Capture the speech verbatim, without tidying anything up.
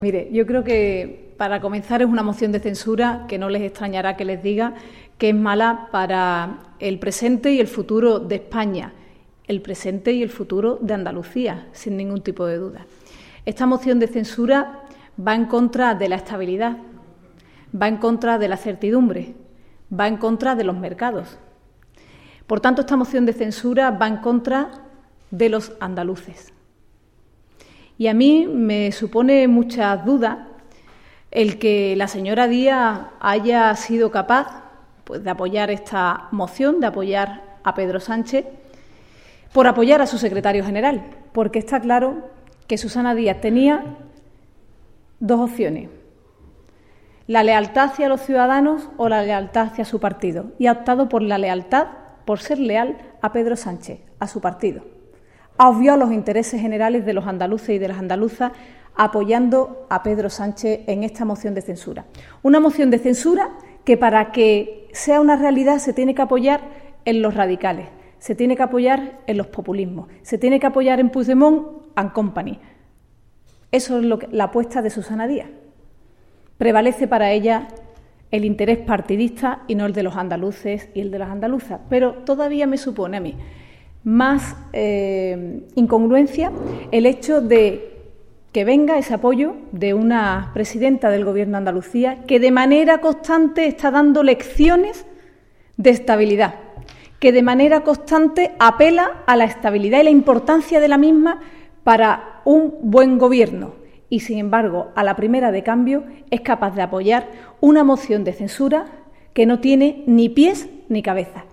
Mire, yo creo que para comenzar es una moción de censura que no les extrañará que les diga que es mala para el presente y el futuro de España, el presente y el futuro de Andalucía, sin ningún tipo de duda. Esta moción de censura va en contra de la estabilidad, va en contra de la certidumbre, va en contra de los mercados. Por tanto, esta moción de censura va en contra de los andaluces. Y a mí me supone muchas dudas el que la señora Díaz haya sido capaz pues, de apoyar esta moción, de apoyar a Pedro Sánchez, por apoyar a su secretario general, porque está claro que Susana Díaz tenía dos opciones: la lealtad hacia los ciudadanos o la lealtad hacia su partido, y ha optado por la lealtad, por ser leal a Pedro Sánchez, a su partido. Ha obviado los intereses generales de los andaluces y de las andaluzas apoyando a Pedro Sánchez en esta moción de censura. Una moción de censura que para que sea una realidad se tiene que apoyar en los radicales, se tiene que apoyar en los populismos, se tiene que apoyar en Puigdemont and Company. Eso es lo que, la apuesta de Susana Díaz. Prevalece para ella el interés partidista y no el de los andaluces y el de las andaluzas. Pero todavía me supone a mí más eh, incongruencia el hecho de que venga ese apoyo de una presidenta del Gobierno de Andalucía que de manera constante está dando lecciones de estabilidad, que de manera constante apela a la estabilidad y la importancia de la misma para un buen gobierno. Y, sin embargo, a la primera de cambio es capaz de apoyar una moción de censura que no tiene ni pies ni cabeza.